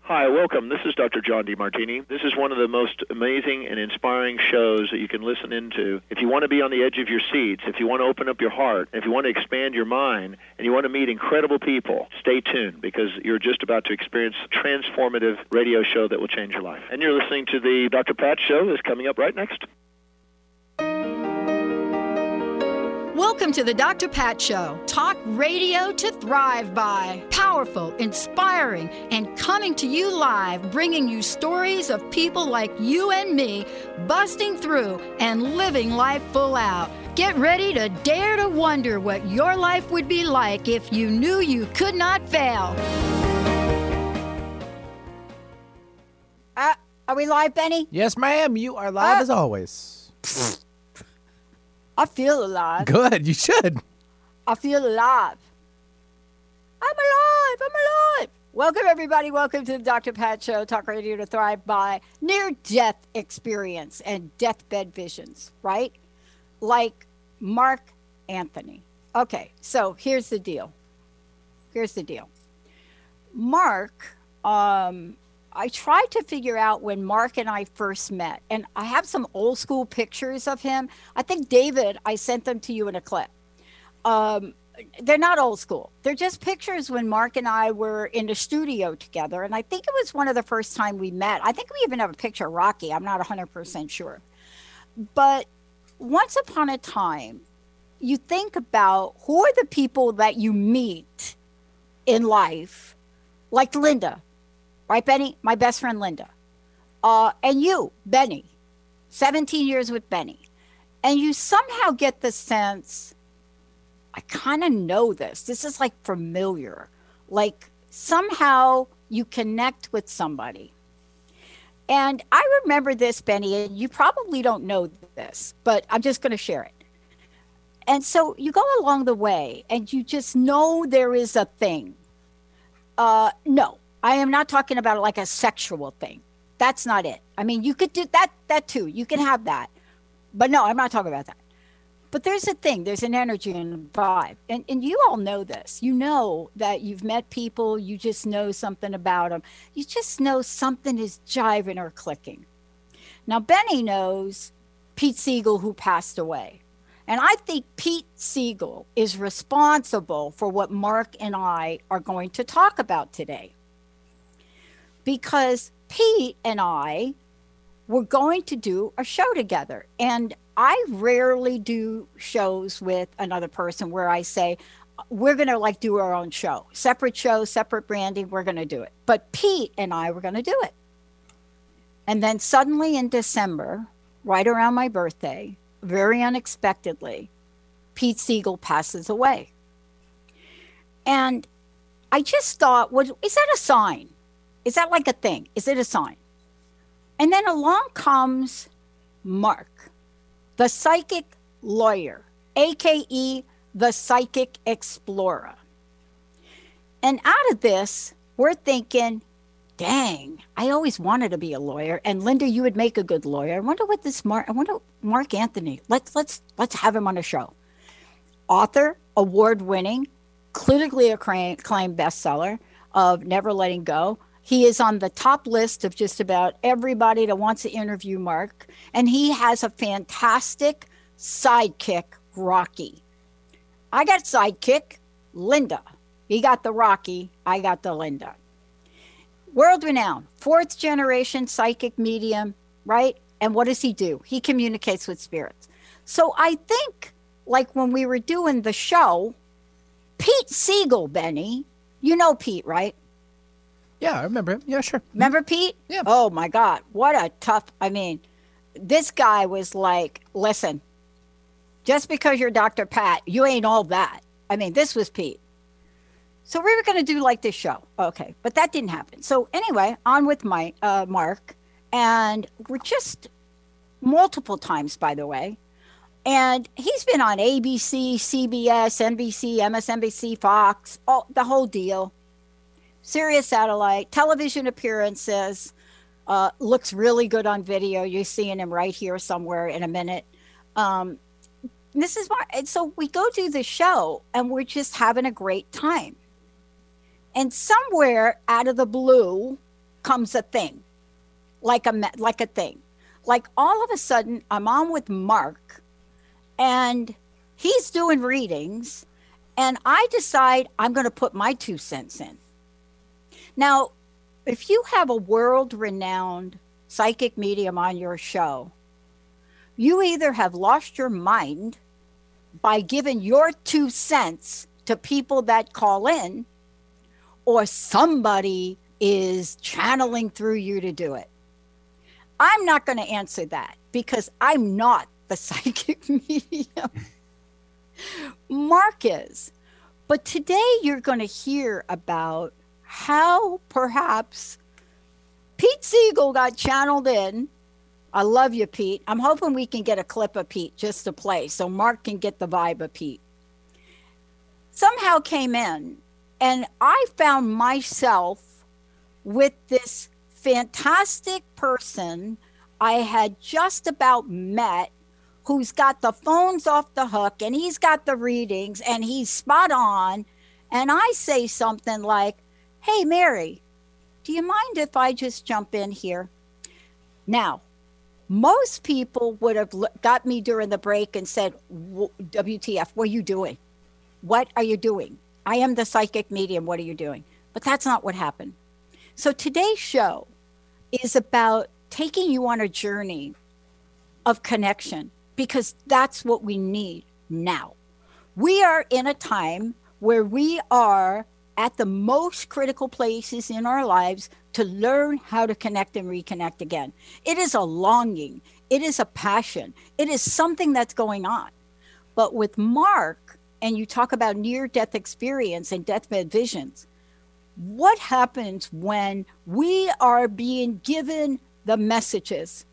Hi, welcome. This is Dr. John DeMartini. This is one of the most amazing and inspiring shows that you can listen into. If you want to be on the edge of your seats, if you want to open up your heart, if you want to expand your mind, and you want to meet incredible people, stay tuned because you're just about to experience a transformative radio show that will change your life. And you're listening to the Dr. Pat Show that's coming up right next. Welcome to the Dr. Pat Show. Talk radio to thrive by. Powerful, inspiring, and coming to you live, bringing you stories of people like you and me busting through and living life full out. Get ready to dare to wonder what your life would be like if you knew you could not fail. Are we live, Benny? Yes, ma'am. You are live as always. I feel alive. Good. You should. I feel alive. I'm alive. Welcome, everybody. Welcome to the Dr. Pat Show, Talk Radio to Thrive by. Near-death experience and deathbed visions, right? Like Mark Anthony. Okay, so here's the deal. Mark, I tried to figure out when Mark and I first met, and I have some old school pictures of him. I think, David, I sent them to you in a clip. They're not old school. They're just pictures when Mark and I were in the studio together, and I think it was one of the first time we met. I think we even have a picture of Rocky. I'm not 100% sure. But once upon a time, you think about who are the people that you meet in life, like Linda. Right, Benny? My best friend, Linda. And you, Benny. 17 years with Benny. And you somehow get the sense, I kind of know this. This is like familiar. Like somehow you connect with somebody. And I remember this, Benny, and you probably don't know this, but I'm just going to share it. And so you go along the way and you just know there is a thing. No. I am not talking about it like a sexual thing. That's not it. I mean, you could do that too. You can have that. But no, I'm not talking about that. But there's a thing. There's an energy and a vibe. And you all know this. You know that you've met people. You just know something about them. You just know something is jiving or clicking. Now, Benny knows Pete Siegel, who passed away. And I think Pete Siegel is responsible for what Mark and I are going to talk about today. Because Pete and I were going to do a show together. And I rarely do shows with another person where I say, we're going to like do our own show. Separate show, separate branding, we're going to do it. But Pete and I were going to do it. And then suddenly in December, right around my birthday, very unexpectedly, Pete Siegel passes away. And I just thought, is that a sign? Is that like a thing? Is it a sign? And then along comes Mark, the psychic lawyer, AKA the psychic explorer. And out of this, we're thinking, dang, I always wanted to be a lawyer. And Linda, you would make a good lawyer. I wonder Mark Anthony, let's have him on a show. Author, award-winning, critically acclaimed bestseller of Never Letting Go. He is on the top list of just about everybody that wants to interview Mark. And he has a fantastic sidekick, Rocky. I got sidekick, Linda. He got the Rocky, I got the Linda. World-renowned, fourth generation psychic medium, right? And what does he do? He communicates with spirits. So I think, like when we were doing the show, Pete Siegel, Benny, you know Pete, right? Yeah, I remember him. Yeah, sure. Remember Pete? Yeah. Oh, my God. What a tough, this guy was like, listen, just because you're Dr. Pat, you ain't all that. This was Pete. So we were going to do like this show. Okay, but that didn't happen. So anyway, on with my Mark. And we're just multiple times, by the way. And he's been on ABC, CBS, NBC, MSNBC, Fox, the whole deal. Sirius Satellite, television appearances, looks really good on video. You're seeing him right here somewhere in a minute. This is why. And so we go do the show and we're just having a great time. And somewhere out of the blue becomes a thing, like a thing. Like all of a sudden, I'm on with Mark, and he's doing readings, and I decide I'm going to put my 2 cents in. Now, if you have a world-renowned psychic medium on your show, you either have lost your mind by giving your 2 cents to people that call in, or somebody is channeling through you to do it. I'm not going to answer that because I'm not the psychic medium. Mark is. But today you're going to hear about how perhaps Pete Siegel got channeled in. I love you, Pete. I'm hoping we can get a clip of Pete just to play so Mark can get the vibe of Pete. Somehow came in, and I found myself with this fantastic person I had just about met, who's got the phones off the hook, and he's got the readings, and he's spot on. And I say something like, "Hey, Mary, do you mind if I just jump in here?" Now, most people would have got me during the break and said, "WTF, what are you doing? What are you doing? I am the psychic medium. What are you doing?" But that's not what happened. So today's show is about taking you on a journey of connection, because that's what we need now. We are in a time where we are at the most critical places in our lives to learn how to connect and reconnect again. It is a longing. It is a passion. It is something that's going on. But with Mark, and you talk about near-death experience and deathbed visions, what happens when we are being given the messages?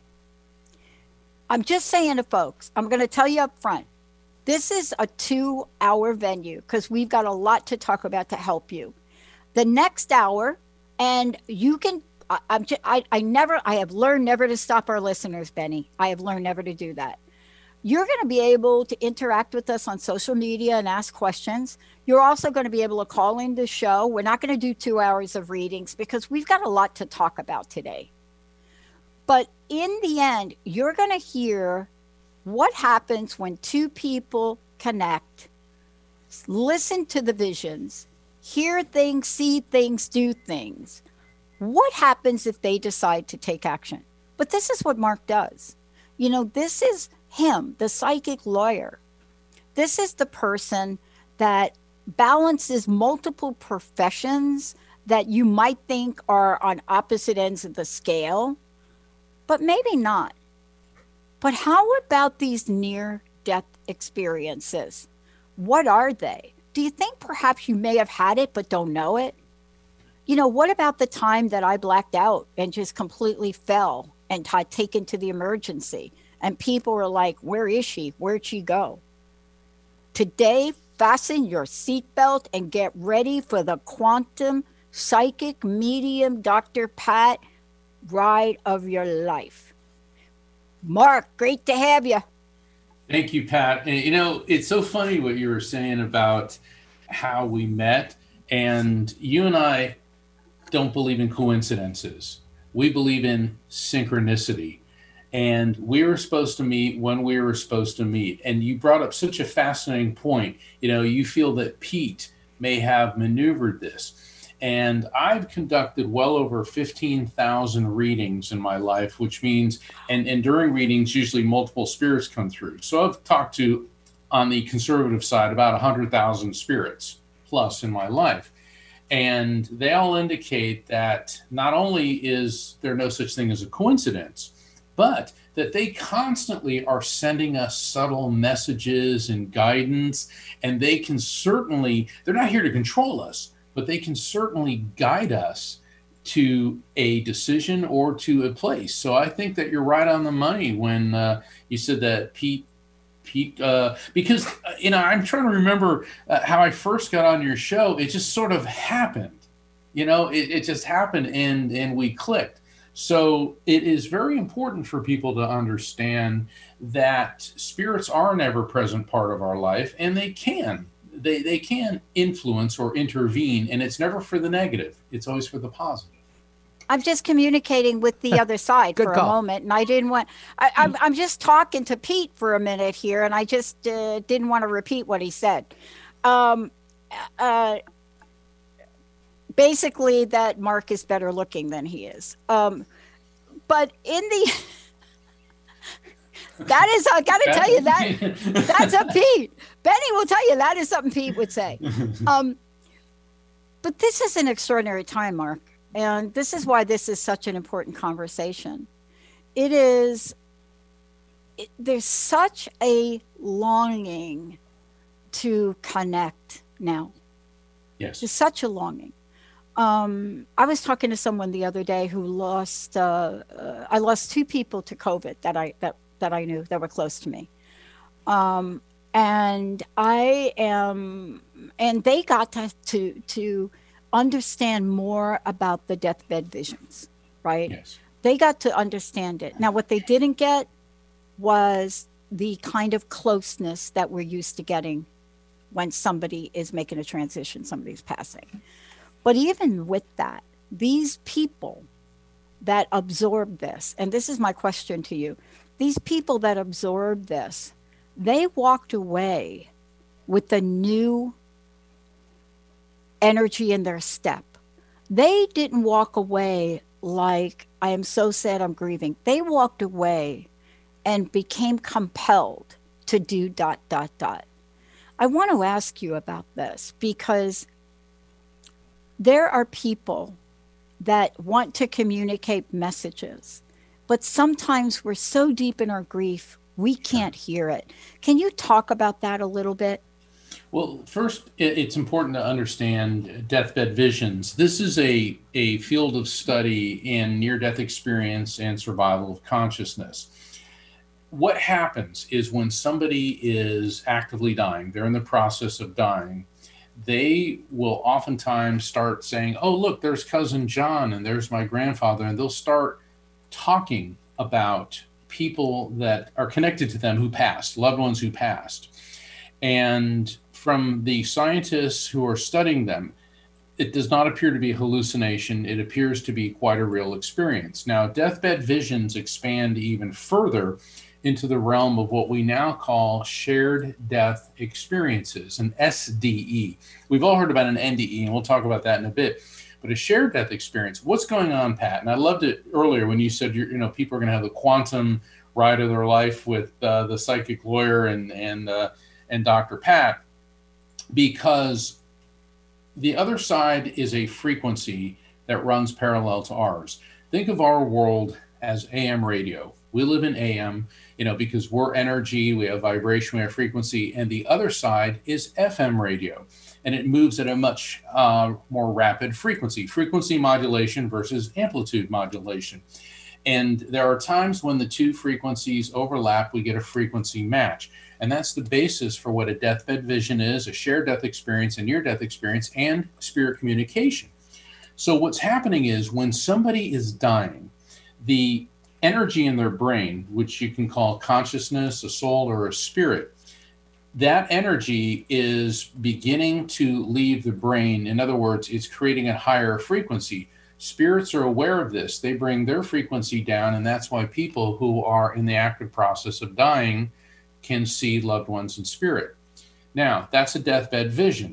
I'm just saying to folks, I'm going to tell you up front, this is a 2-hour venue because we've got a lot to talk about to help you. The next hour, and you can, I have learned never to stop our listeners, Benny. I have learned never to do that. You're going to be able to interact with us on social media and ask questions. You're also going to be able to call in the show. We're not going to do 2 hours of readings because we've got a lot to talk about today. But in the end, you're going to hear what happens when 2 people connect, listen to the visions, hear things, see things, do things. What happens if they decide to take action? But this is what Mark does. You know, this is him, the psychic lawyer. This is the person that balances multiple professions that you might think are on opposite ends of the scale, but maybe not. But how about these near-death experiences? What are they? Do you think perhaps you may have had it but don't know it? You know, what about the time that I blacked out and just completely fell and got taken to the emergency? And people were like, "Where is she? Where'd she go?" Today, fasten your seatbelt and get ready for the quantum psychic medium Dr. Pat ride of your life. Mark, great to have you. Thank you, Pat. And, you know, it's so funny what you were saying about how we met. And you and I don't believe in coincidences. We believe in synchronicity. And we were supposed to meet when we were supposed to meet. And you brought up such a fascinating point. You know, you feel that Pete may have maneuvered this. And I've conducted well over 15,000 readings in my life, which means, and during readings, usually multiple spirits come through. So I've talked to, on the conservative side, about 100,000 spirits plus in my life. And they all indicate that not only is there no such thing as a coincidence, but that they constantly are sending us subtle messages and guidance, and they can certainly, they're not here to control us, but they can certainly guide us to a decision or to a place. So I think that you're right on the money when you said that Pete, because, you know, I'm trying to remember how I first got on your show. It just sort of happened, you know, it just happened and we clicked. So it is very important for people to understand that spirits are an ever-present part of our life, and they can influence or intervene, and it's never for the negative. It's always for the positive. I'm just communicating with the other side Good for call. a moment, and I didn't want. I'm just talking to Pete for a minute here, and I just didn't want to repeat what he said. Um, Basically, that Mark is better looking than he is. But in the that is, I got to tell you that's a Pete. Benny will tell you that is something Pete would say. But this is an extraordinary time, Mark. And this is why this is such an important conversation. There's such a longing to connect now. Yes. There's such a longing. I was talking to someone the other day who lost, I lost 2 people to COVID that I knew that were close to me. And they got to understand more about the deathbed visions, right? Yes. They got to understand it. Now, what they didn't get was the kind of closeness that we're used to getting when somebody is making a transition, somebody's passing. But even with that, these people that absorb this, and this is my question to you, these people that absorb this, they walked away with a new energy in their step. They didn't walk away like, I am so sad, I'm grieving. They walked away and became compelled to do ... I want to ask you about this because there are people that want to communicate messages, but sometimes we're so deep in our grief, we can't hear it. Can you talk about that a little bit? Well, first, it's important to understand deathbed visions. This is a field of study in near-death experience and survival of consciousness. What happens is when somebody is actively dying, they're in the process of dying, they will oftentimes start saying, oh, look, there's cousin John and there's my grandfather, and they'll start talking about people that are connected to them who passed, loved ones who passed. And from the scientists who are studying them, it does not appear to be a hallucination. It appears to be quite a real experience. Now, deathbed visions expand even further into the realm of what we now call shared death experiences, an SDE. We've all heard about an NDE, and we'll talk about that in a bit. But a shared death experience, what's going on, Pat? And I loved it earlier when you said, people are going to have the quantum ride of their life with the psychic lawyer and Dr. Pat, because the other side is a frequency that runs parallel to ours. Think of our world as AM radio. We live in AM, because we're energy, we have vibration, we have frequency, and the other side is FM radio. And it moves at a much more rapid frequency modulation versus amplitude modulation. And there are times when the two frequencies overlap, we get a frequency match. And that's the basis for what a deathbed vision is, a shared death experience, a near-death experience, and spirit communication. So what's happening is when somebody is dying, the energy in their brain, which you can call consciousness, a soul, or a spirit, that energy is beginning to leave the brain. In other words, it's creating a higher frequency. Spirits are aware of this. They bring their frequency down, and that's why people who are in the active process of dying can see loved ones in spirit. Now, that's a deathbed vision.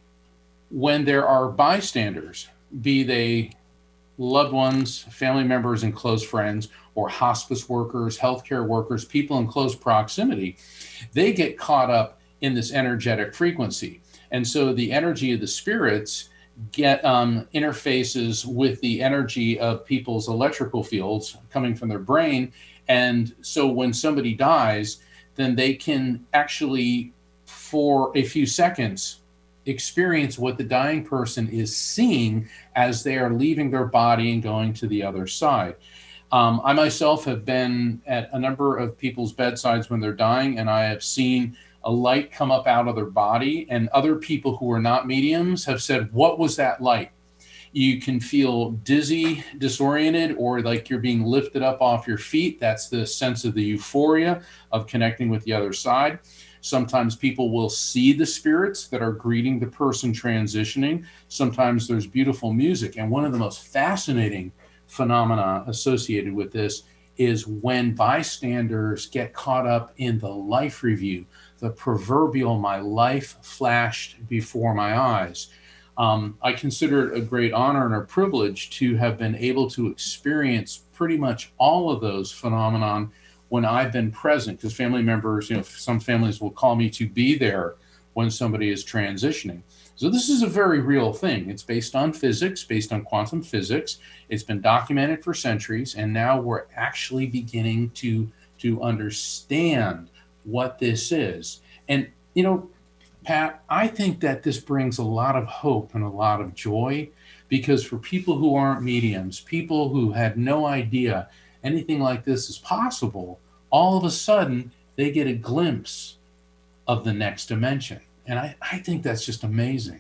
When there are bystanders, be they loved ones, family members, and close friends, or hospice workers, healthcare workers, people in close proximity, they get caught up in this energetic frequency. And so the energy of the spirits get interfaces with the energy of people's electrical fields coming from their brain. And so when somebody dies, then they can actually, for a few seconds, experience what the dying person is seeing as they are leaving their body and going to the other side. I myself have been at a number of people's bedsides when they're dying, and I have seen a light come up out of their body, and other people who are not mediums have said, what was that light? You can feel dizzy, disoriented, or like you're being lifted up off your feet. That's the sense of the euphoria of connecting with the other side. Sometimes people will see the spirits that are greeting the person transitioning. Sometimes there's beautiful music. And one of the most fascinating phenomena associated with this is when bystanders get caught up in the life review, the proverbial "my life flashed before my eyes." I consider it a great honor and a privilege to have been able to experience pretty much all of those phenomenon when I've been present, because family members, some families will call me to be there when somebody is transitioning. So this is a very real thing. It's based on physics, based on quantum physics. It's been documented for centuries, and now we're actually beginning to understand what this is. And, Pat, I think that this brings a lot of hope and a lot of joy, because for people who aren't mediums, people who had no idea anything like this is possible, all of a sudden they get a glimpse of the next dimension. And I think that's just amazing.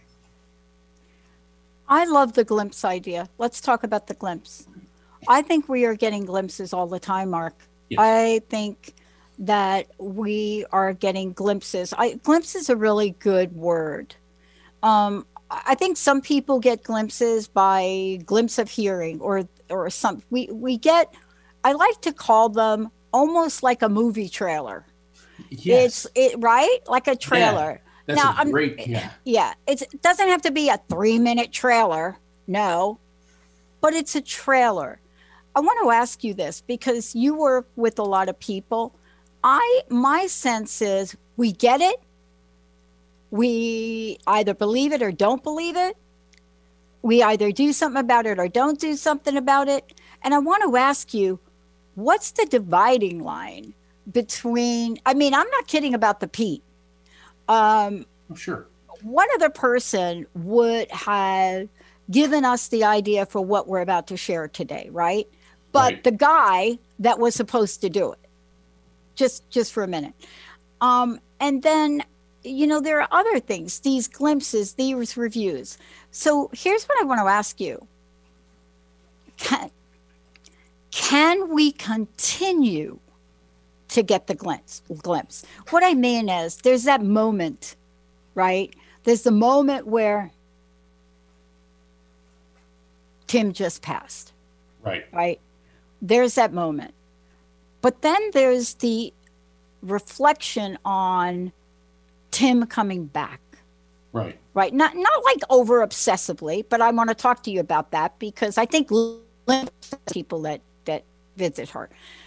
I love the glimpse idea. Let's talk about the glimpse. I think we are getting glimpses all the time, Mark. Yes. I think that we are getting glimpses. Glimpse is a really good word. I think some people get glimpses by glimpse of hearing or some. We get. I like to call them almost like a movie trailer. Yes. Right? Like a trailer. Yeah, that's great. Yeah. It doesn't have to be a 3-minute trailer. No, but it's a trailer. I want to ask you this because you work with a lot of people. My sense is we get it. We either believe it or don't believe it. We either do something about it or don't do something about it. And I want to ask you, what's the dividing line between, I'm not kidding about the Pete. Sure. What other person would have given us the idea for what we're about to share today, right? But right. The guy that was supposed to do it, just for a minute. And then, there are other things, these glimpses, these reviews. So here's what I want to ask you. Can we continue to get the glimpse? What I mean is there's that moment, right? There's the moment where Tim just passed. Right? There's that moment. But then there's the reflection on Tim coming back. Right. Not like over obsessively, but I want to talk to you about that because I think people that visit her.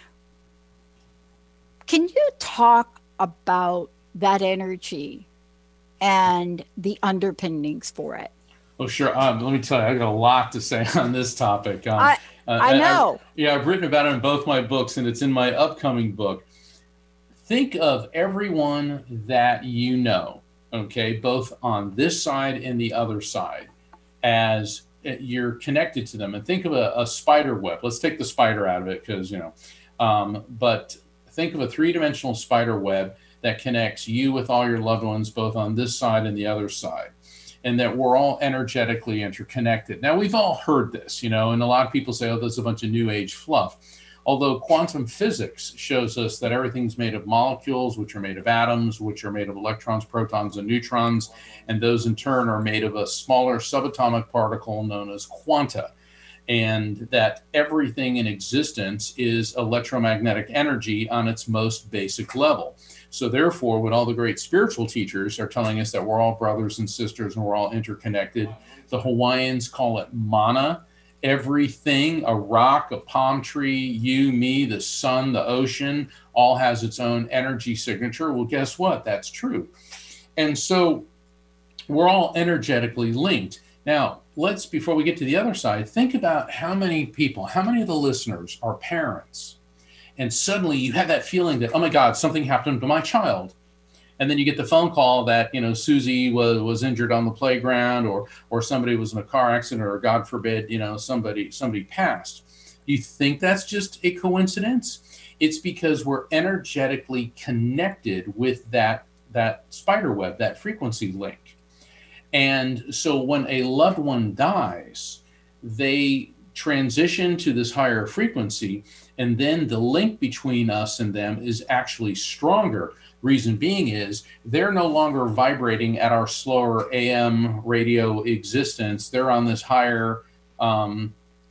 Can you talk about that energy and the underpinnings for it? Oh, sure. Let me tell you, I got a lot to say on this topic. I know. I've written about it in both my books, and it's in my upcoming book. Think of everyone that you know, okay, both on this side and the other side, as you're connected to them. And think of a spider web. Let's take the spider out of it because, but think of a 3-dimensional spider web that connects you with all your loved ones, both on this side and the other side, and that we're all energetically interconnected. Now, we've all heard this, and a lot of people say, oh, there's a bunch of new age fluff. Although quantum physics shows us that everything's made of molecules, which are made of atoms, which are made of electrons, protons, and neutrons, and those in turn are made of a smaller subatomic particle known as quanta, and that everything in existence is electromagnetic energy on its most basic level. So therefore, when all the great spiritual teachers are telling us that we're all brothers and sisters and we're all interconnected, the Hawaiians call it mana. Everything, a rock, a palm tree, you, me, the sun, the ocean, all has its own energy signature. Well, guess what? That's true. And so we're all energetically linked. Now, before we get to the other side, think about how many of the listeners are parents. And suddenly you have that feeling that, oh my God, something happened to my child. And then you get the phone call that, Susie was injured on the playground or somebody was in a car accident or God forbid, somebody passed. You think that's just a coincidence? It's because we're energetically connected with that spider web, that frequency link. And so when a loved one dies, they transition to this higher frequency, and then the link between us and them is actually stronger. Reason being is they're no longer vibrating at our slower AM radio existence. They're on this higher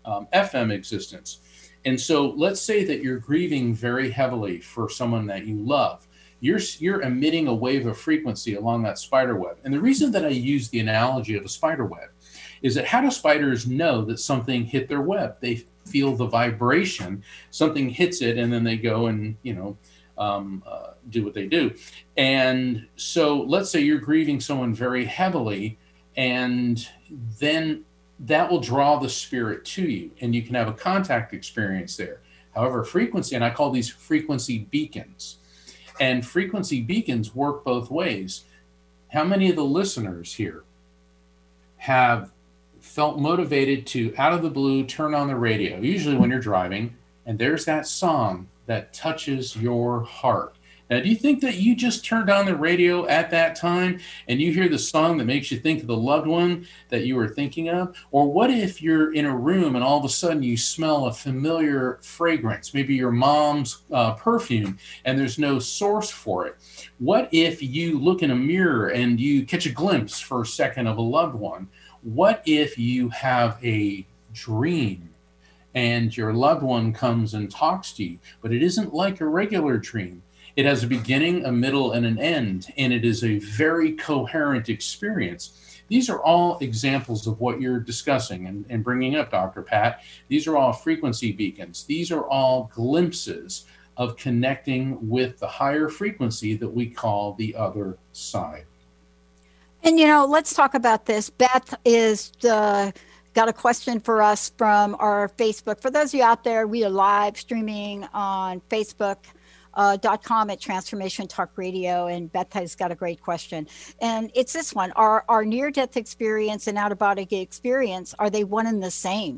FM existence. And so let's say that you're grieving very heavily for someone that you love. You're emitting a wave of frequency along that spider web. And the reason that I use the analogy of a spider web is that how do spiders know that something hit their web? They feel the vibration, something hits it, and then they go and, do what they do. And so let's say you're grieving someone very heavily, and then that will draw the spirit to you, and you can have a contact experience there. However, frequency, and I call these frequency beacons, and frequency beacons work both ways. How many of the listeners here have felt motivated to, out of the blue, turn on the radio, usually when you're driving, and there's that song that touches your heart? Now, do you think that you just turned on the radio at that time and you hear the song that makes you think of the loved one that you were thinking of? Or what if you're in a room and all of a sudden you smell a familiar fragrance, maybe your mom's perfume, and there's no source for it? What if you look in a mirror and you catch a glimpse for a second of a loved one? What if you have a dream and your loved one comes and talks to you, but it isn't like a regular dream? It has a beginning, a middle, and an end, and it is a very coherent experience. These are all examples of what you're discussing and bringing up, Dr. Pat. These are all frequency beacons. These are all glimpses of connecting with the higher frequency that we call the other side. And, let's talk about this. Beth is got a question for us from our Facebook. For those of you out there, we are live streaming on Facebook.com at Transformation Talk Radio, and Beth has got a great question. And it's this one: Are near-death experience and out-of-body experience, are they one and the same?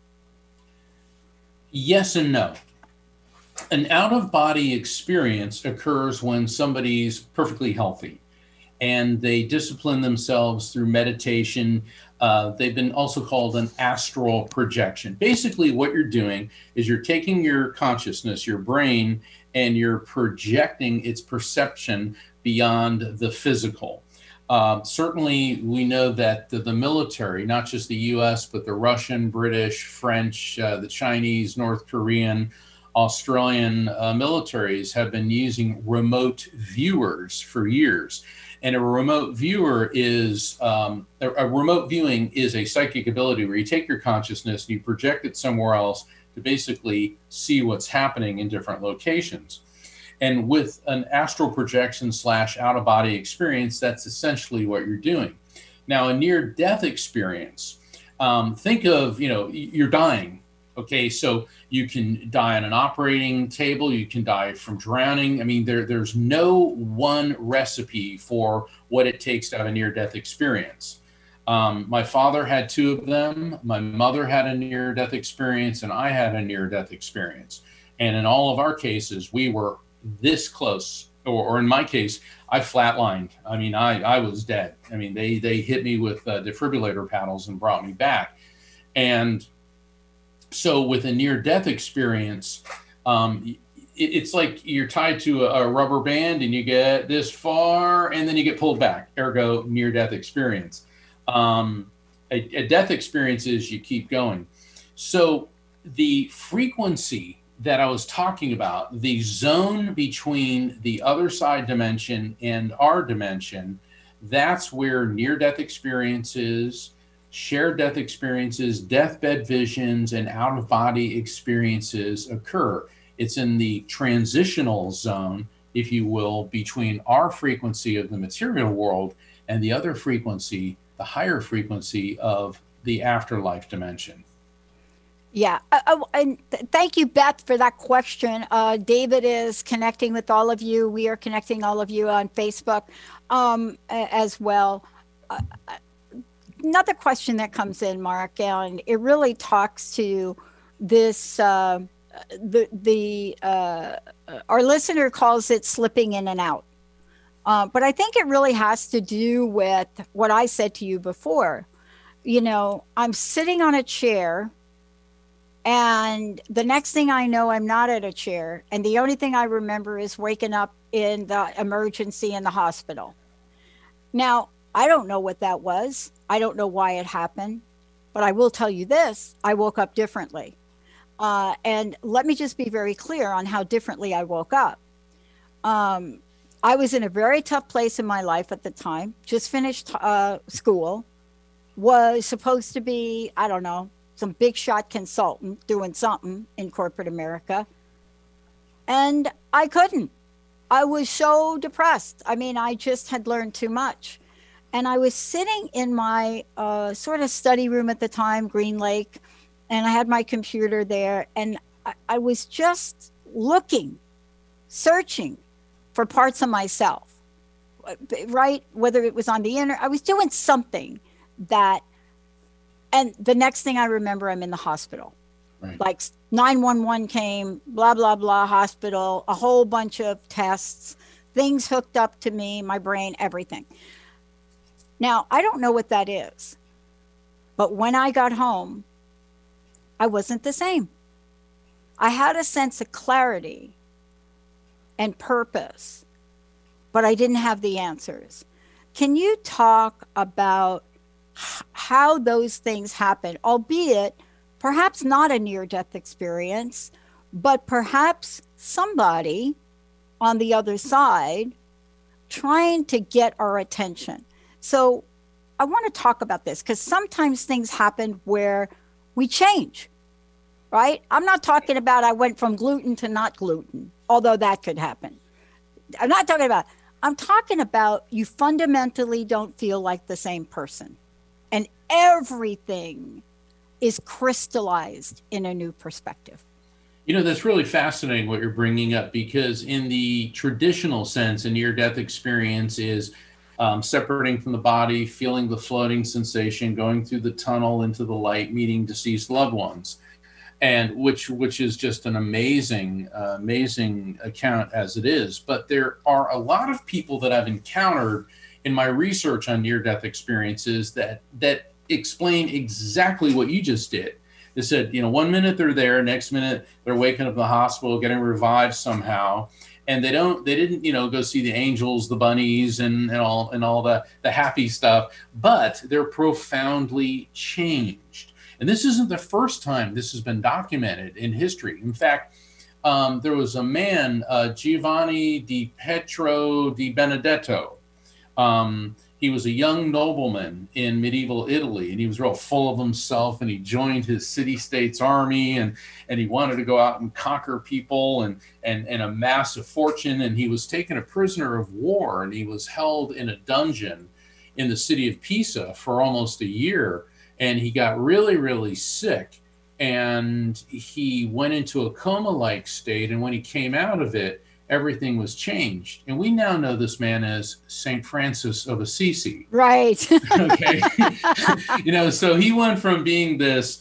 Yes and no. An out-of-body experience occurs when somebody's perfectly healthy and they discipline themselves through meditation. They've been also called an astral projection. Basically, what you're doing is you're taking your consciousness, your brain, and you're projecting its perception beyond the physical. Certainly, we know that the military, not just the U.S., but the Russian, British, French, the Chinese, North Korean, Australian militaries have been using remote viewers for years. And a remote viewer is, a remote viewing is a psychic ability where you take your consciousness and you project it somewhere else to basically see what's happening in different locations. And with an astral projection / out-of-body experience, that's essentially what you're doing. Now, a near-death experience, think of, you're dying. Okay, so you can die on an operating table, you can die from drowning. I mean, there's no one recipe for what it takes to have a near-death experience. My father had two of them. My mother had a near-death experience, and I had a near-death experience. And in all of our cases, we were this close, or in my case, I flatlined. I mean, I was dead. I mean, they hit me with defibrillator paddles and brought me back. And so with a near-death experience, it's like you're tied to a rubber band and you get this far and then you get pulled back, ergo near-death experience. A death experience is you keep going. So the frequency that I was talking about, the zone between the other side dimension and our dimension, that's where near-death experiences, shared death experiences, deathbed visions, and out-of-body experiences occur. It's in the transitional zone, if you will, between our frequency of the material world and the other frequency, the higher frequency of the afterlife dimension. Yeah. And thank you, Beth, for that question. David is connecting with all of you. We are connecting all of you on Facebook as well. Another question that comes in, Mark, and it really talks to this, our listener calls it slipping in and out. But I think it really has to do with what I said to you before. I'm sitting on a chair, and the next thing I know, I'm not at a chair. And the only thing I remember is waking up in the emergency in the hospital. Now, I don't know what that was. I don't know why it happened. But I will tell you this, I woke up differently. And let me just be very clear on how differently I woke up. I was in a very tough place in my life at the time, just finished school, was supposed to be, I don't know, some big shot consultant doing something in corporate America. And I couldn't. I was so depressed. I mean, I just had learned too much. And I was sitting in my sort of study room at the time, Green Lake, and I had my computer there. And I was just looking, searching for parts of myself, right? Whether it was on the internet, I was doing something that, and the next thing I remember, I'm in the hospital. Right. Like 911 came, blah, blah, blah, hospital, a whole bunch of tests, things hooked up to me, my brain, everything. Now, I don't know what that is, but when I got home, I wasn't the same. I had a sense of clarity and purpose, but I didn't have the answers. Can you talk about how those things happen, albeit perhaps not a near-death experience, but perhaps somebody on the other side trying to get our attention? So I want to talk about this because sometimes things happen where we change, right? I'm not talking about I went from gluten to not gluten, although that could happen. I'm talking about you fundamentally don't feel like the same person. And everything is crystallized in a new perspective. You know, that's really fascinating what you're bringing up, because in the traditional sense, a near-death experience is separating from the body, feeling the floating sensation, going through the tunnel into the light, meeting deceased loved ones, and which is just an amazing account as it is. But there are a lot of people that I've encountered in my research on near-death experiences that explain exactly what you just did. They said, 1 minute they're there, next minute they're waking up in the hospital, getting revived somehow, and they didn't go see the angels, the bunnies, and all the happy stuff, but they're profoundly changed. And this isn't the first time this has been documented in history. In fact, there was a man, Giovanni di Pietro di Benedetto. He was a young nobleman in medieval Italy, and he was real full of himself, and he joined his city-state's army, and he wanted to go out and conquer people and amass a fortune. And he was taken a prisoner of war, and he was held in a dungeon in the city of Pisa for almost a year. And he got really, really sick, and he went into a coma-like state. And when he came out of it, everything was changed. And we now know this man as St. Francis of Assisi. Right. Okay. So he went from being this,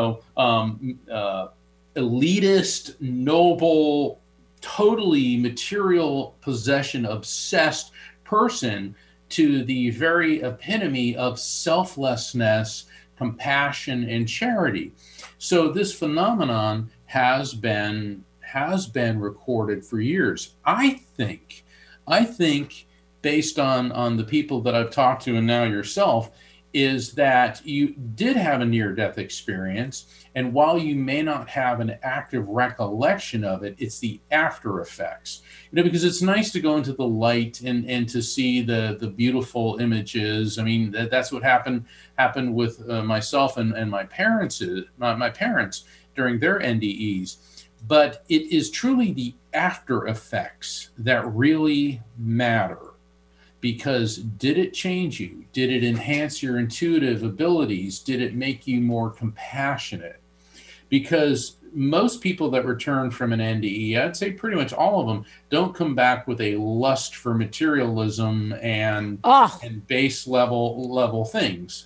elitist, noble, totally material possession obsessed person to the very epitome of selflessness, compassion, and charity. So this phenomenon has been recorded for years. I think based on the people that I've talked to and now yourself, is that you did have a near-death experience, and while you may not have an active recollection of it, it's the after effects. Because it's nice to go into the light and to see the beautiful images. I mean, that's what happened with myself and my parents during their NDEs. But it is truly the after effects that really matter. Because did it change you? Did it enhance your intuitive abilities? Did it make you more compassionate? Because most people that return from an NDE, I'd say pretty much all of them, don't come back with a lust for materialism and base level things.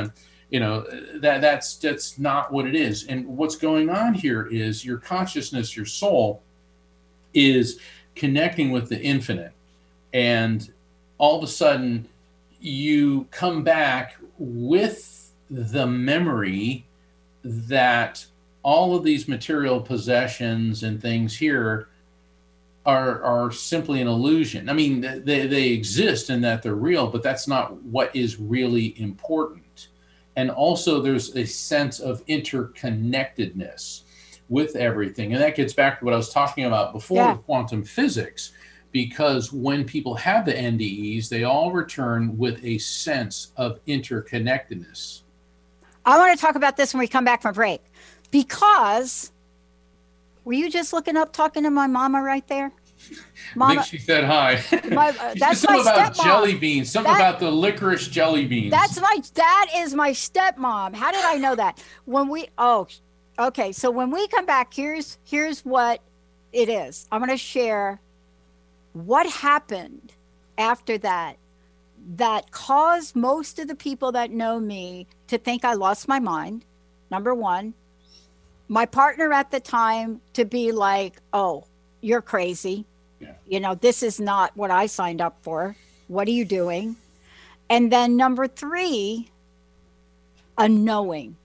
That's not what it is. And what's going on here is your consciousness, your soul, is connecting with the infinite. And all of a sudden, you come back with the memory that all of these material possessions and things here are simply an illusion. I mean, they exist in that they're real, but that's not what is really important. And also there's a sense of interconnectedness with everything. And that gets back to what I was talking about before with quantum physics, because when people have the NDEs, they all return with a sense of interconnectedness. I want to talk about this when we come back from break, because were you just looking up, talking to my mama right there? Mama, I think she said hi. That's something my about stepmom. Jelly beans. Something about the licorice jelly beans. That is my stepmom. How did I know that? Okay. So when we come back, here's what it is. I'm going to share what happened after that caused most of the people that know me to think I lost my mind. Number one, my partner at the time to be like, "Oh, you're crazy. Yeah. This is not what I signed up for. What are you doing?" And then number three, a knowing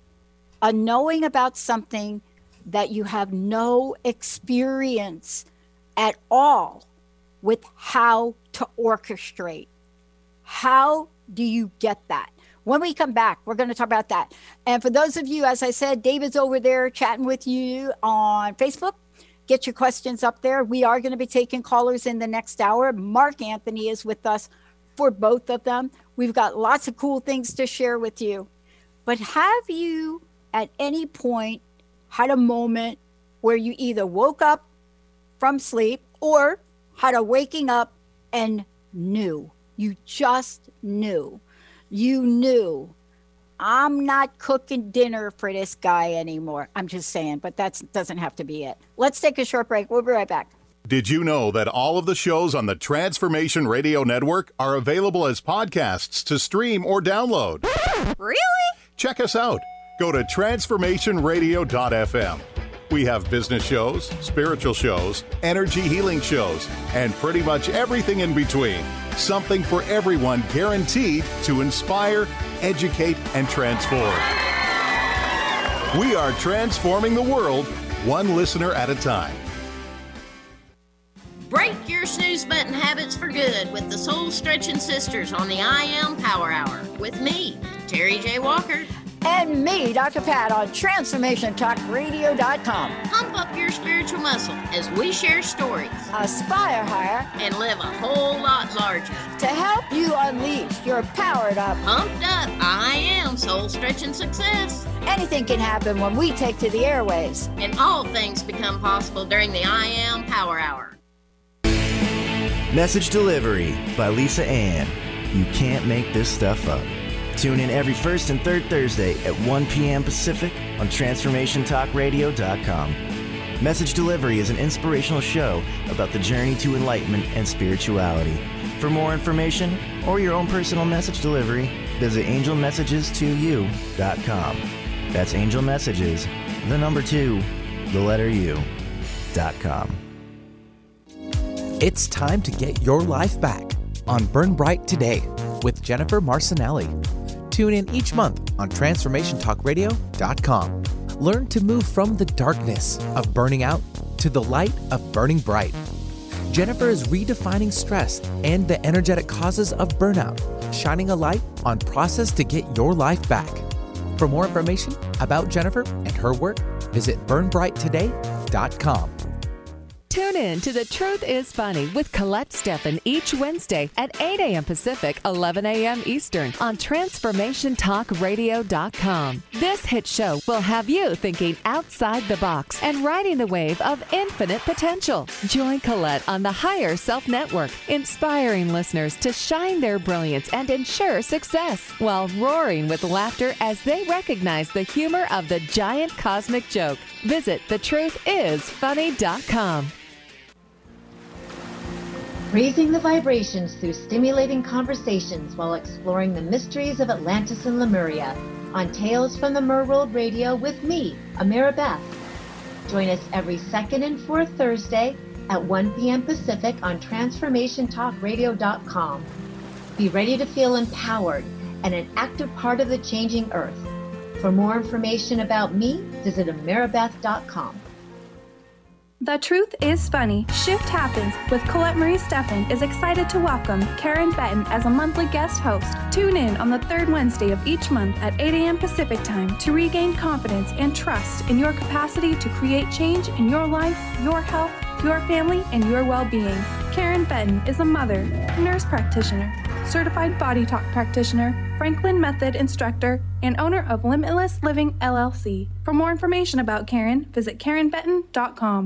about something that you have no experience at all with how to orchestrate. How do you get that? When we come back, we're going to talk about that. And for those of you, as I said, David's over there chatting with you on Facebook. Get your questions up there. We are going to be taking callers in the next hour. Mark Anthony is with us for both of them. We've got lots of cool things to share with you. But have you at any point had a moment where you either woke up from sleep or had a waking up and knew? You just knew. You knew, I'm not cooking dinner for this guy anymore. I'm just saying, but that doesn't have to be it. Let's take a short break. We'll be right back. Did you know that all of the shows on the Transformation Radio Network are available as podcasts to stream or download? Really? Check us out. Go to transformationradio.fm. We have business shows, spiritual shows, energy healing shows, and pretty much everything in between. Something for everyone, guaranteed to inspire, educate, and transform. We are transforming the world, one listener at a time. Break your snooze button habits for good with the Soul Stretching Sisters on the I Am Power Hour with me, Terry J. Walker. And me, Dr. Pat, on TransformationTalkRadio.com. Pump up your spiritual muscle as we share stories. Aspire higher. And live a whole lot larger. To help you unleash your powered up, pumped up, I Am Soul Stretching Success. Anything can happen when we take to the airways. And all things become possible during the I Am Power Hour. Message Delivery by Lisa Ann. You can't make this stuff up. Tune in every first and third Thursday at 1 p.m. Pacific on TransformationTalkRadio.com. Message Delivery is an inspirational show about the journey to enlightenment and spirituality. For more information or your own personal message delivery, visit angelmessages2u.com. That's Angel Messages, the number 2, the letter U.com. It's time to get your life back on Burn Bright Today with Jennifer Marcinelli. Tune in each month on TransformationTalkRadio.com. Learn to move from the darkness of burning out to the light of burning bright. Jennifer is redefining stress and the energetic causes of burnout, shining a light on process to get your life back. For more information about Jennifer and her work, visit burnbrighttoday.com. Tune in to The Truth is Funny with Colette Steffen each Wednesday at 8 a.m. Pacific, 11 a.m. Eastern on TransformationTalkRadio.com. This hit show will have you thinking outside the box and riding the wave of infinite potential. Join Colette on the Higher Self Network, inspiring listeners to shine their brilliance and ensure success while roaring with laughter as they recognize the humor of the giant cosmic joke. Visit thetruthisfunny.com. Raising the vibrations through stimulating conversations while exploring the mysteries of Atlantis and Lemuria on Tales from the Merworld Radio with me, Amira Beth. Join us every second and fourth Thursday at 1 p.m. Pacific on TransformationTalkRadio.com. Be ready to feel empowered and an active part of the changing earth. For more information about me, visit amirabeth.com. The Truth is Funny. Shift Happens with Colette Marie Steffen is excited to welcome Karen Benton as a monthly guest host. Tune in on the third Wednesday of each month at 8 a.m. Pacific Time to regain confidence and trust in your capacity to create change in your life, your health, your family, and your well-being. Karen Benton is a mother, nurse practitioner, certified body talk practitioner, Franklin Method instructor, and owner of Limitless Living LLC. For more information about Karen, visit KarenBenton.com.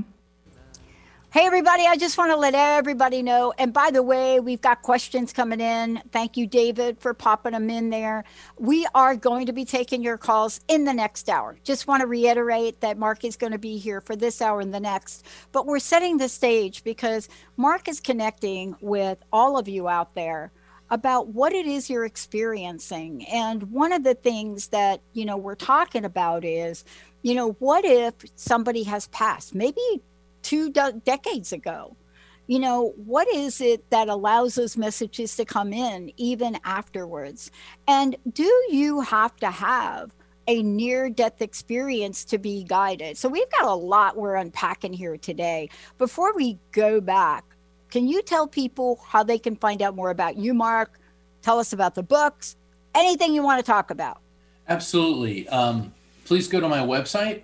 Hey, everybody, I just want to let everybody know. And by the way, we've got questions coming in. Thank you, David, for popping them in there. We are going to be taking your calls in the next hour. Just want to reiterate that Mark is going to be here for this hour and the next. But we're setting the stage because Mark is connecting with all of you out there about what it is you're experiencing. And one of the things that, we're talking about is, what if somebody has passed? Maybe 2 decades ago. What is it that allows those messages to come in even afterwards? And do you have to have a near-death experience to be guided? So we've got a lot we're unpacking here today. Before we go back, can you tell people how they can find out more about you, Mark? Tell us about the books, anything you want to talk about. Absolutely. Please go to my website,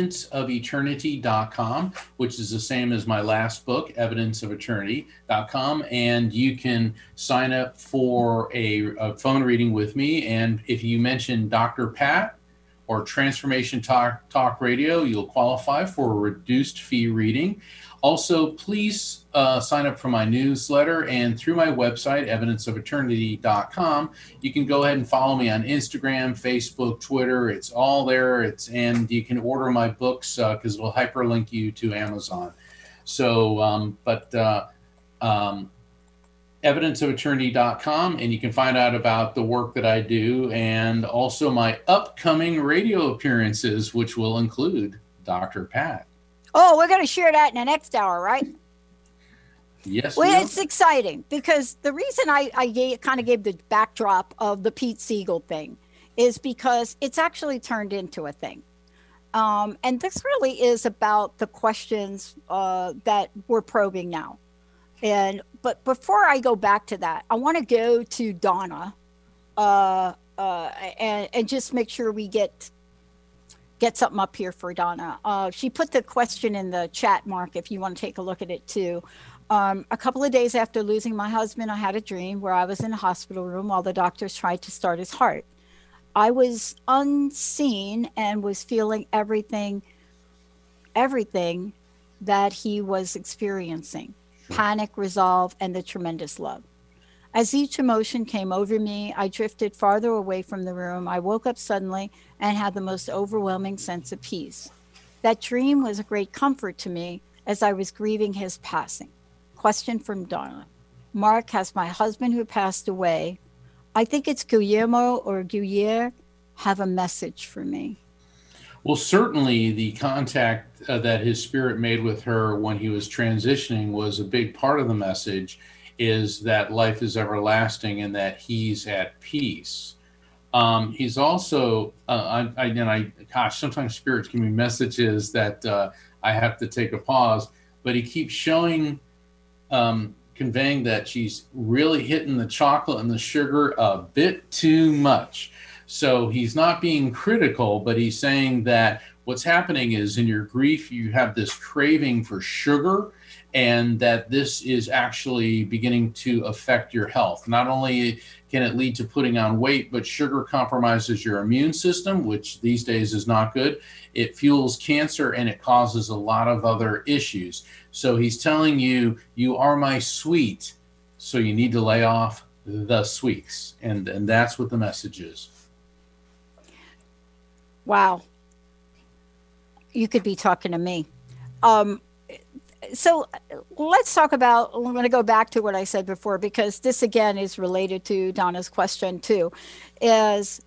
evidenceofeternity.com, which is the same as my last book, evidenceofeternity.com. And you can sign up for a phone reading with me. And if you mention Dr. Pat or Transformation Talk Radio, you'll qualify for a reduced fee reading. Also, please sign up for my newsletter, and through my website, evidenceofeternity.com, you can go ahead and follow me on Instagram, Facebook, Twitter. It's all there. And you can order my books because we'll hyperlink you to Amazon. So, evidenceofeternity.com, and you can find out about the work that I do and also my upcoming radio appearances, which will include Dr. Pat. Oh, we're going to share that in the next hour, right? Yes. Well, it's exciting because the reason I kind of gave the backdrop of the Pete Siegel thing is because it's actually turned into a thing. And this really is about the questions that we're probing now. But before I go back to that, I want to go to Donna and just make sure we get something up here for Donna. She put the question in the chat, Mark, if you want to take a look at it too. A couple of days after losing my husband, I had a dream where I was in a hospital room while the doctors tried to start his heart. I was unseen and was feeling everything that he was experiencing. Panic, resolve, and the tremendous love. As each emotion came over me, I drifted farther away from the room. I woke up suddenly and had the most overwhelming sense of peace. That dream was a great comfort to me as I was grieving his passing. Question from Donna. Mark, has my husband who passed away, I think it's Guillermo or Guillermo, have a message for me? Well, certainly the contact that his spirit made with her when he was transitioning was a big part of the message, is that life is everlasting and that he's at peace. He's also, sometimes spirits give me messages that I have to take a pause, but he keeps showing, conveying that she's really hitting the chocolate and the sugar a bit too much. So he's not being critical, but he's saying that what's happening is in your grief, you have this craving for sugar, and that this is actually beginning to affect your health. Not only can it lead to putting on weight, but sugar compromises your immune system, which these days is not good. It fuels cancer and it causes a lot of other issues. So he's telling you, you are my sweet, so you need to lay off the sweets. And that's what the message is. Wow. You could be talking to me. So let's talk about, I'm going to go back to what I said before, because this again is related to Donna's question too, is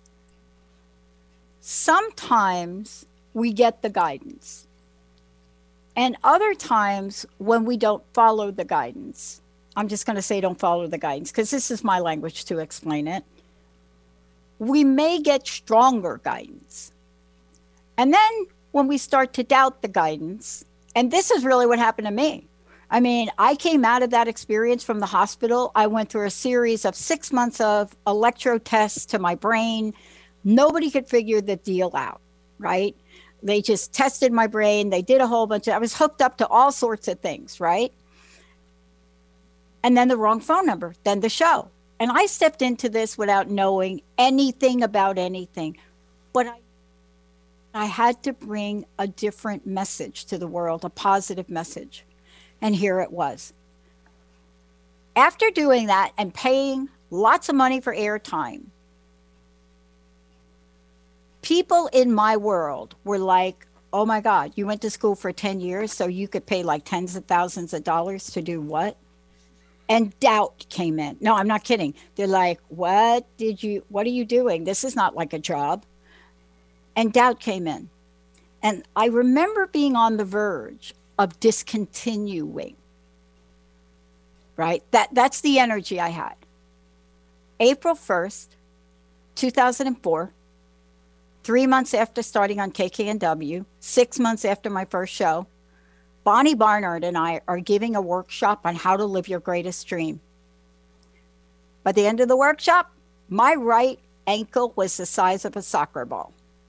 sometimes we get the guidance, and other times when we don't follow the guidance, I'm just going to say don't follow the guidance because this is my language to explain it, we may get stronger guidance. And then when we start to doubt the guidance, And this is really what happened to me. I mean, I came out of that experience from the hospital. I went through a series of 6 months of electro tests to my brain. Nobody could figure the deal out, right? They just tested my brain. They did a whole bunch I was hooked up to all sorts of things, right? And then the wrong phone number, then the show. And I stepped into this without knowing anything about anything. But I had to bring a different message to the world, a positive message. And here it was. After doing that and paying lots of money for airtime, people in my world were like, oh my God, you went to school for 10 years, so you could pay like tens of thousands of dollars to do what? And doubt came in. No, I'm not kidding. They're like, what are you doing? This is not like a job. And doubt came in. And I remember being on the verge of discontinuing, right? That's the energy I had. April 1st, 2004, 3 months after starting on KKNW, 6 months after my first show, Bonnie Barnard and I are giving a workshop on how to live your greatest dream. By the end of the workshop, my right ankle was the size of a soccer ball.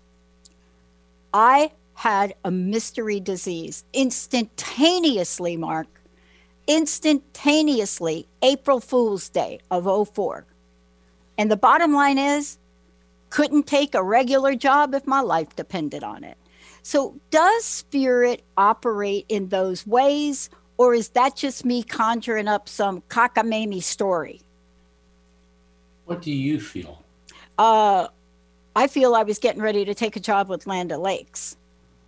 I had a mystery disease instantaneously, Mark. Instantaneously, April Fool's Day of 2004. And the bottom line is, couldn't take a regular job if my life depended on it. So does spirit operate in those ways, or is that just me conjuring up some cockamamie story? What do you feel? I feel I was getting ready to take a job with Land O'Lakes.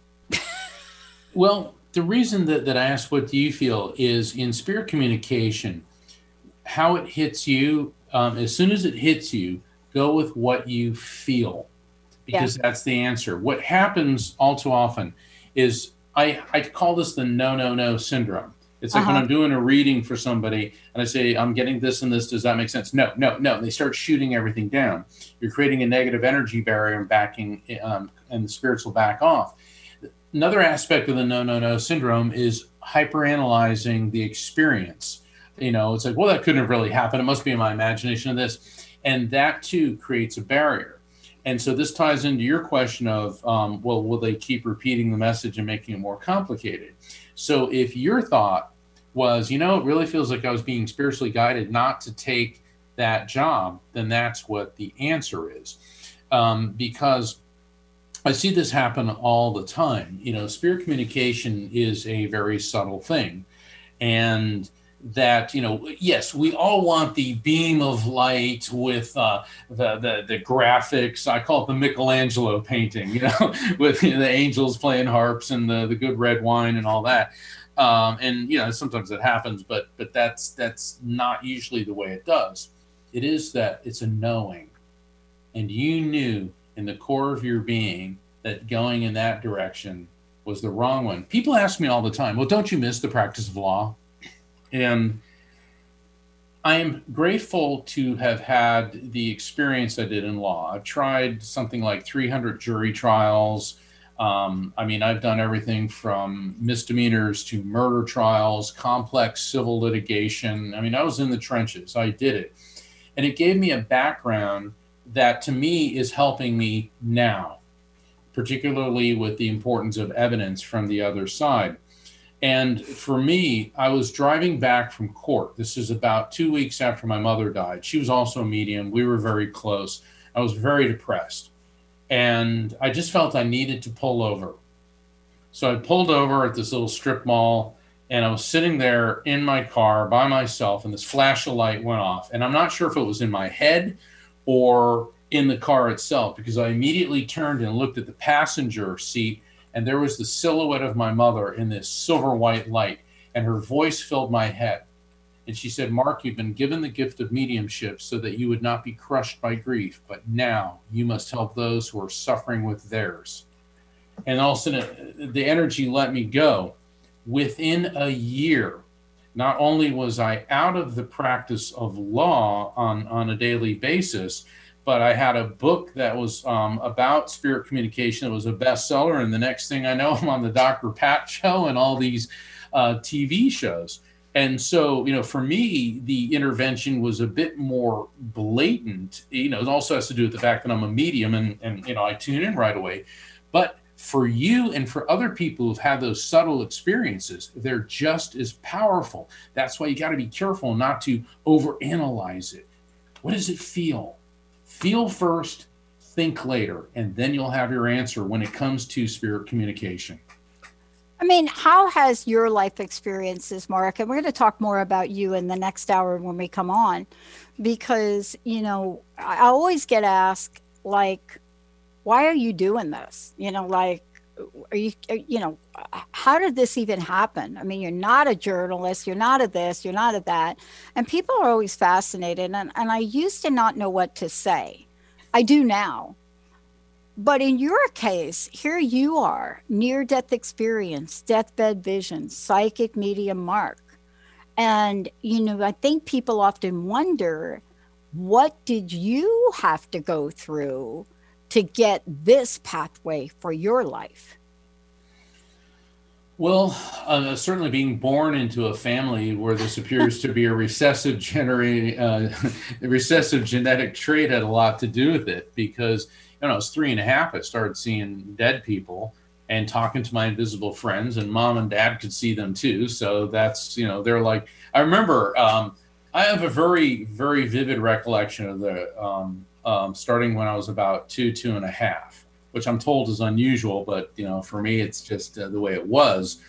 Well, the reason that I asked what do you feel is in spirit communication, how it hits you, as soon as it hits you, go with what you feel, because that's the answer. What happens all too often is I call this the no syndrome. It's like when I'm doing a reading for somebody and I say, I'm getting this and this, does that make sense? No. They start shooting everything down. You're creating a negative energy barrier and backing, and the spirits will back off. Another aspect of the no syndrome is hyperanalyzing the experience. It's like, well, that couldn't have really happened. It must be in my imagination of this. And that too creates a barrier. And so this ties into your question of, well, will they keep repeating the message and making it more complicated? So if your thought was, it really feels like I was being spiritually guided not to take that job, then that's what the answer is. Because I see this happen all the time. Spirit communication is a very subtle thing. And that, yes, we all want the beam of light with the graphics. I call it the Michelangelo painting, with the angels playing harps and the good red wine and all that. And sometimes it happens, but that's not usually the way it does. It is that it's a knowing, and you knew in the core of your being that going in that direction was the wrong one. People ask me all the time, well, don't you miss the practice of law? And I am grateful to have had the experience I did in law. I've tried something like 300 jury trials. I've done everything from misdemeanors to murder trials, complex civil litigation. I was in the trenches. I did it. And it gave me a background that to me is helping me now, particularly with the importance of evidence from the other side. And for me, I was driving back from court. This is about 2 weeks after my mother died. She was also a medium. We were very close. I was very depressed. And I just felt I needed to pull over. So I pulled over at this little strip mall, and I was sitting there in my car by myself, and this flash of light went off. And I'm not sure if it was in my head or in the car itself, because I immediately turned and looked at the passenger seat, and there was the silhouette of my mother in this silver white light, and her voice filled my head. And she said, Mark, you've been given the gift of mediumship so that you would not be crushed by grief, but now you must help those who are suffering with theirs. And all of a sudden, the energy let me go. Within a year, not only was I out of the practice of law on a daily basis, but I had a book that was about spirit communication. It was a bestseller. And the next thing I know, I'm on the Dr. Pat show and all these TV shows. And so, for me, the intervention was a bit more blatant. It also has to do with the fact that I'm a medium and I tune in right away. But for you and for other people who've had those subtle experiences, they're just as powerful. That's why you got to be careful not to overanalyze it. What does it feel? Feel first, think later, and then you'll have your answer when it comes to spirit communication. I mean, how has your life experiences, Mark? And we're going to talk more about you in the next hour when we come on, because, I always get asked, like, why are you doing this? Are you, how did this even happen? I mean, you're not a journalist, you're not a this, you're not a that. And people are always fascinated. And I used to not know what to say. I do now. But in your case, here you are, near-death experience, deathbed vision, psychic medium Mark. And, I think people often wonder, what did you have to go through to get this pathway for your life? Well, certainly being born into a family where this appears to be a recessive genetic trait had a lot to do with it, because I was 3.5. I started seeing dead people and talking to my invisible friends, and mom and dad could see them too. So that's, they're like, I remember, I have a very, very vivid recollection of the, starting when I was about 2.5, which I'm told is unusual, but, for me, it's just the way it was.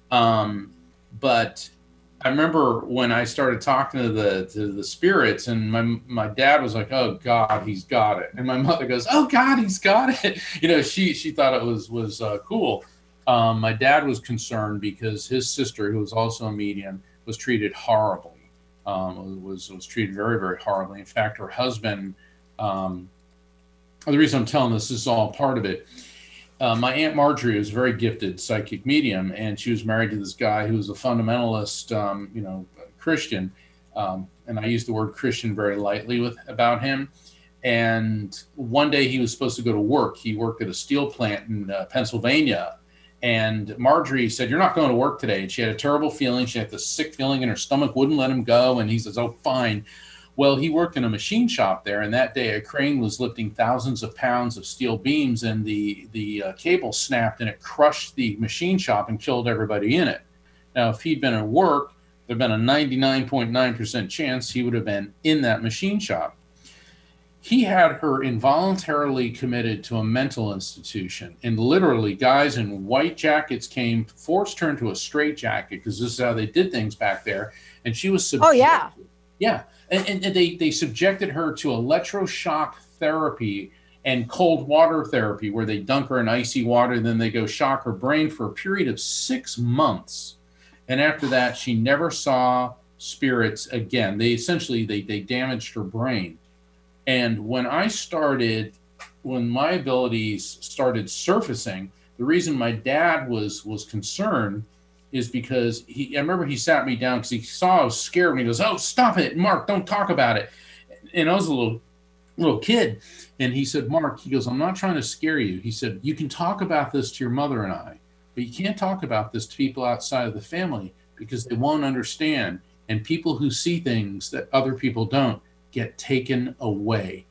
But I remember when I started talking to the spirits, and my dad was like, "Oh God, he's got it," and my mother goes, "Oh God, he's got it." She thought it was cool. My dad was concerned because his sister, who was also a medium, was treated horribly. Was treated very, very horribly. In fact, her husband. The reason I'm telling this is all part of it. My Aunt Marjorie was a very gifted psychic medium, and she was married to this guy who was a fundamentalist, Christian. And I use the word Christian very lightly about him. And one day he was supposed to go to work. He worked at a steel plant in Pennsylvania. And Marjorie said, "You're not going to work today." And she had a terrible feeling. She had this sick feeling in her stomach, wouldn't let him go. And he says, "Oh, fine." Well, he worked in a machine shop there, and that day a crane was lifting thousands of pounds of steel beams, and the cable snapped, and it crushed the machine shop and killed everybody in it. Now, if he'd been at work, there'd been a 99.9% chance he would have been in that machine shop. He had her involuntarily committed to a mental institution, and literally guys in white jackets came, forced her into a straitjacket, because this is how they did things back there, and she was subjected. Oh, yeah. Yeah. And they subjected her to electroshock therapy and cold water therapy, where they dunk her in icy water, then they go shock her brain for a period of 6 months. And after that, she never saw spirits again. They damaged her brain. And when my abilities started surfacing, the reason my dad was concerned is because I remember he sat me down because he saw I was scared, and he goes, "Oh, stop it, Mark, don't talk about it." And I was a little kid, and he said, "Mark," he goes, "I'm not trying to scare you." He said, "You can talk about this to your mother and I, but you can't talk about this to people outside of the family, because they won't understand. And people who see things that other people don't get taken away."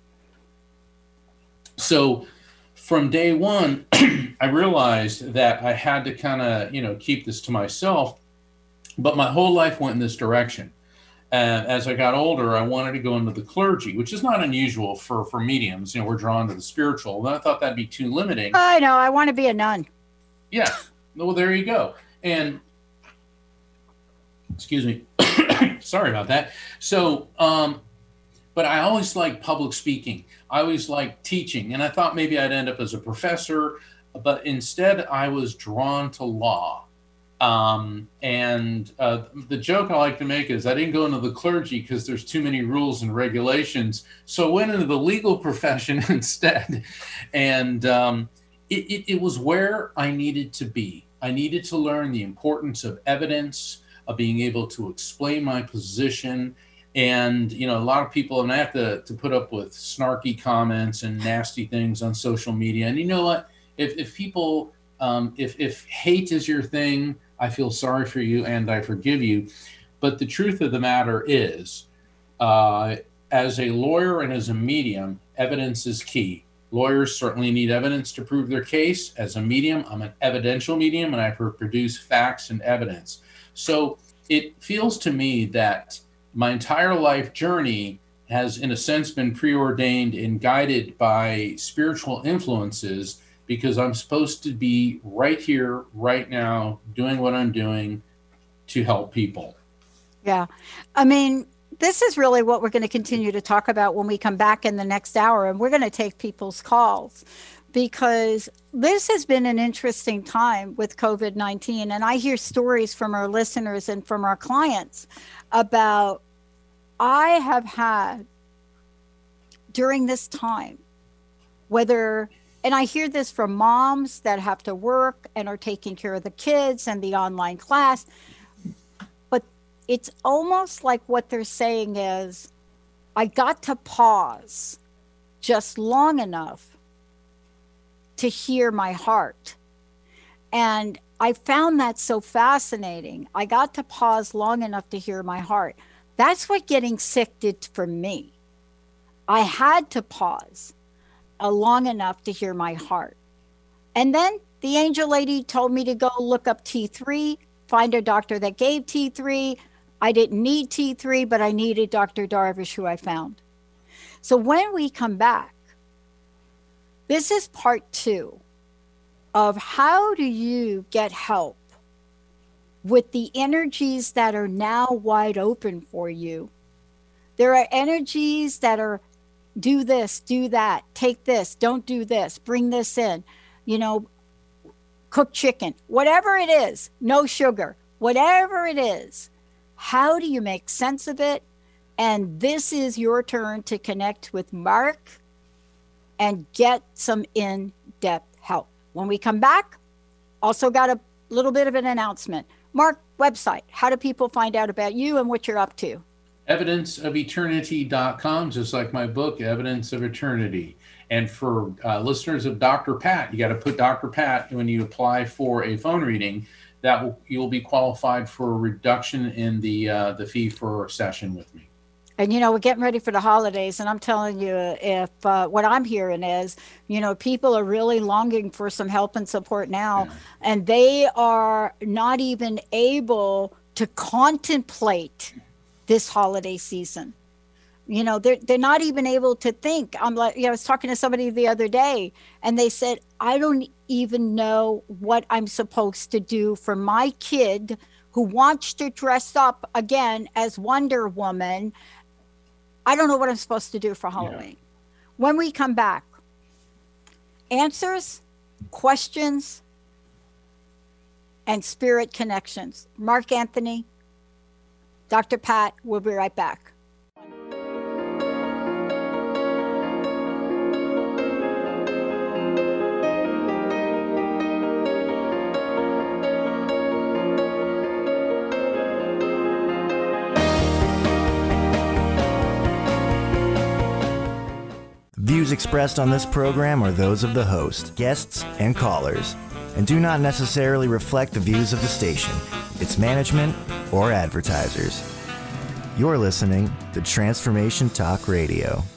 So from day one, I realized that I had to kind of, keep this to myself, but my whole life went in this direction. And as I got older, I wanted to go into the clergy, which is not unusual for mediums. We're drawn to the spiritual. And I thought that'd be too limiting. I know. I want to be a nun. Yeah. Well, there you go. And excuse me. Sorry about that. So, but I always liked public speaking. I always liked teaching. And I thought maybe I'd end up as a professor, but instead I was drawn to law. The joke I like to make is I didn't go into the clergy because there's too many rules and regulations. So I went into the legal profession instead. And it was where I needed to be. I needed to learn the importance of evidence, of being able to explain my position, And, you know, a lot of people, and I have to put up with snarky comments and nasty things on social media. And you know what? If people, if hate is your thing, I feel sorry for you and I forgive you. But the truth of the matter is, as a lawyer and as a medium, evidence is key. Lawyers certainly need evidence to prove their case. As a medium, I'm an evidential medium, and I produce facts and evidence. So it feels to me that my entire life journey has, in a sense, been preordained and guided by spiritual influences, because I'm supposed to be right here, right now, doing what I'm doing to help people. Yeah. I mean, this is really what we're going to continue to talk about when we come back in the next hour, and we're going to take people's calls, because this has been an interesting time with COVID-19. And I hear stories from our listeners and from our clients about, I have had during this time, and I hear this from moms that have to work and are taking care of the kids and the online class, but it's almost like what they're saying is, I got to pause just long enough to hear my heart. And I found that so fascinating. I got to pause long enough to hear my heart. That's what getting sick did for me. I had to pause long enough to hear my heart. And then the angel lady told me to go look up T3, find a doctor that gave T3. I didn't need T3, but I needed Dr. Darvish, who I found. So when we come back, this is part 2 of how do you get help with the energies that are now wide open for you. There are energies that are, do this, do that, take this, don't do this, bring this in, you know, cook chicken, whatever it is, no sugar, whatever it is. How do you make sense of it? And this is your turn to connect with Mark and get some in-depth help. When we come back, also got a little bit of an announcement. Mark, website, how do people find out about you and what you're up to? evidenceofeternity.com, just like my book, Evidence of Eternity. And for listeners of Dr. Pat, you got to put Dr. Pat when you apply for a phone reading. You'll be qualified for a reduction in the fee for a session with me. And, you know, we're getting ready for the holidays, and I'm telling you, if what I'm hearing is, you know, people are really longing for some help and support now, and they are not even able to contemplate this holiday season. You know, they're not even able to think. I'm like, I was talking to somebody the other day, and they said, I don't even know what I'm supposed to do for my kid who wants to dress up again as Wonder Woman. I don't know what I'm supposed to do for Halloween. Yeah. When we come back, answers, questions, and spirit connections. Mark Anthony, Dr. Pat, we'll be right back. Views expressed on this program are those of the host, guests, and callers, and do not necessarily reflect the views of the station, its management, or advertisers. You're listening to Transformation Talk Radio.